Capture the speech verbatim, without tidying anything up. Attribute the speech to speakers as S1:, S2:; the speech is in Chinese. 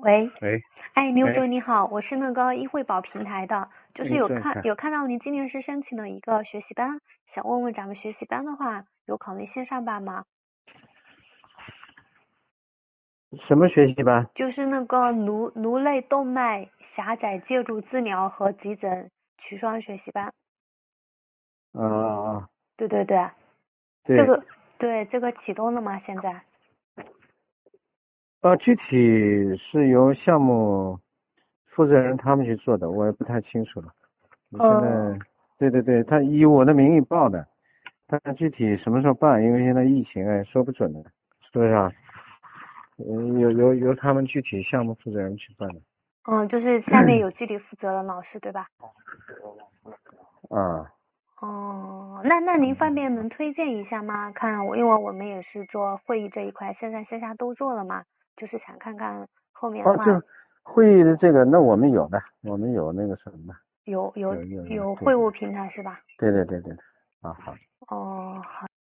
S1: 喂，
S2: 喂，
S1: 哎，牛
S2: 哎，
S1: 哲你好，我是那个易惠宝平台的，就是
S2: 你
S1: 有
S2: 说一下，
S1: 看有看到您今年是申请了一个学习班，想问问咱们学习班的话，有考虑线上班吗？
S2: 什么学习班？
S1: 就是那个颅颅内动脉狭窄介入治疗和急诊全双学习班。
S2: 啊啊啊，
S1: 对对对，这
S2: 对，
S1: 个对这个启动了吗？现在？
S2: 啊，具体是由项目负责人他们去做的，我也不太清楚了。你现
S1: 呃，
S2: 在，对对对，他以我的名义报的，但具体什么时候办，因为现在疫情哎，说不准的，是不是啊？嗯，由由由他们具体项目负责人去办的。
S1: 嗯，就是下面有具体负责的老师，对吧？
S2: 啊，
S1: 哦，那那您方便能推荐一下吗？看我，因为我们也是做会议这一块，线上线下都做了嘛，就是想看看后面的
S2: 哦，
S1: 话
S2: 这会议的这个，那我们有的，我们有那个什么的，
S1: 有有
S2: 有有有，
S1: 有
S2: 对对
S1: 会务平台是吧？
S2: 对对对对对，啊好。
S1: 哦，好。